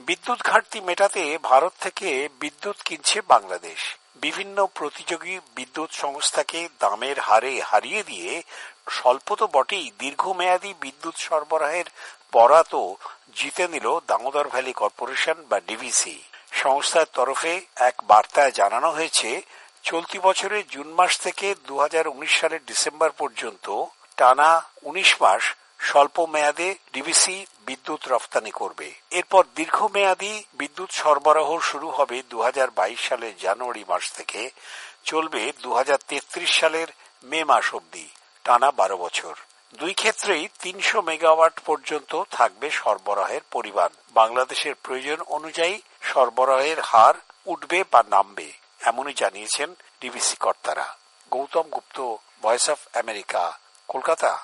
বিদ্যুৎ ঘাটতি মেটাতে ভারত থেকে বিদ্যুৎ কিনছে বাংলাদেশ। বিভিন্ন প্রতিযোগী বিদ্যুৎ সংস্থাকে দামের হারে হারিয়ে দিয়ে স্বল্প তো বটেই দীর্ঘমেয়াদী বিদ্যুৎ সরবরাহের বরাতও জিতে নিল দামোদর ভ্যালি কর্পোরেশন বা ডিভিসি। সংস্থার তরফে এক বার্তায় জানানো হয়েছে, চলতি বছরের জুন মাস থেকে 2019 সালের ডিসেম্বর পর্যন্ত টানা 19 মাস স্বল্প মেয়াদে ডিভিসি বিদ্যুৎ রফতানি করবে। এরপর দীর্ঘমেয়াদী বিদ্যুৎ সরবরাহ শুরু হবে 2022 সালের জানুয়ারি মাস থেকে, চলবে 2033 সালের মে মাস অবধি, টানা 12 বছর। দুই ক্ষেত্রেই 300 মেগাওয়াট পর্যন্ত থাকবে সরবরাহের পরিমাণ। বাংলাদেশের প্রয়োজন অনুযায়ী সরবরাহের হার উঠবে বা নামবে, এমনই জানিয়েছেন ডিভিসি কর্তারা। Gautam Gupta, voice of America, Kolkata.